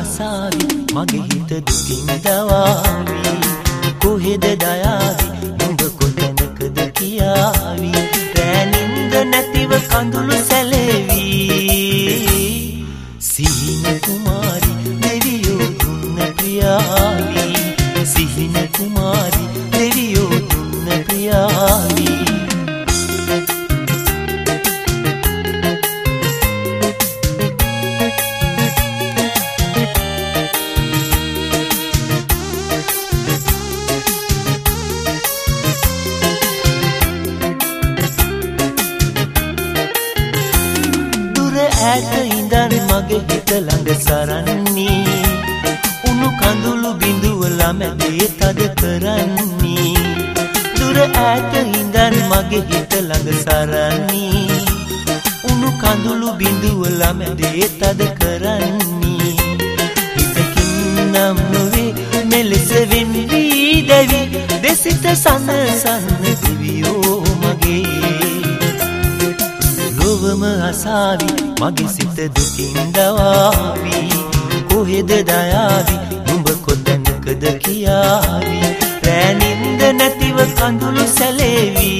ආසාවි මගේ හිත දුකින් දවාවි කොහෙද දයාවි නුඹ කොතැනකද කියාවි රැනින්ද නැතිව කඳුළු සැලෙවි සිහින කුමාරි දෙවියෝ දුන්න ප්‍රියාවි සිහින කුමාරි දෙවියෝ දුන්න ප්‍රියාවි ඈත ඉඳන් මගේ හිත ළඟ සරන්නේ උණු කඳුළු බිඳුවල මැදේ තද කරන්නේ දුර ඈත ඉඳන් මගේ හිත ළඟ සරන්නේ උණු කඳුළු බිඳුවල මැදේ තද කරන්නේ හිතකින් නම් නොවේ මෙලෙස වෙන්නේ දෙවි දෙසිත සනසන්න දිවියෝ මගේ ලොවම අසාවි මගේ සිත දුකින් දවාවි කොහෙද දයාවි නුඹ කොතැනකද කියාවි රැනින්ද නැතිව කඳුළු සැලෙවි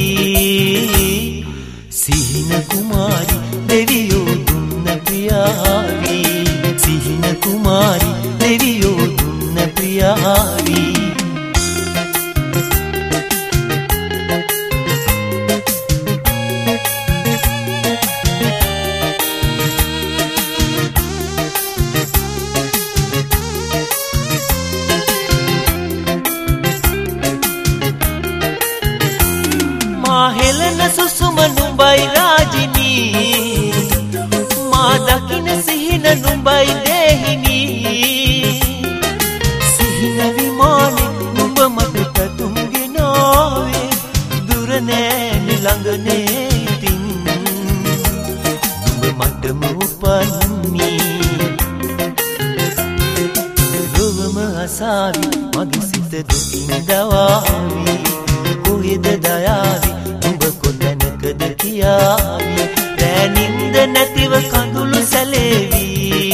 සිහින කුමාරි දෙවියෝ දුන්න ප්‍රියාවි සිහින කුමාරි දෙවියෝ දුන්න ප්‍රියාවි හෙලන සුසුම නුඹයි රාජිනී මා දකින සිහින නුඹයි දෙහිනී සිහින විමානේ නුඹ මට පැතුම් ගෙනාවේ දුර නෑනේ ළඟනේ ඉතින් නුඹ මටම උපන්නේ ලොවම අසාවි මගේ සිත දුකින් දවාවි කොහෙද දයාවි නුඹ කොතැනකද කියාවි රැනින්ද නැතිව කඳුළු සැලෙවි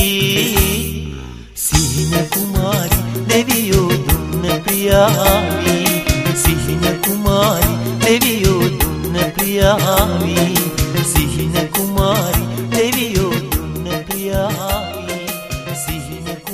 සිහින කුමාරි දෙවියෝ දුන්න ප්‍රියාවි සිහින කුමාරි දෙවියෝ දුන්න ප්‍රියාවි සිහින කුමාරි දෙවියෝ දුන්න ප්‍රියාවි සිහින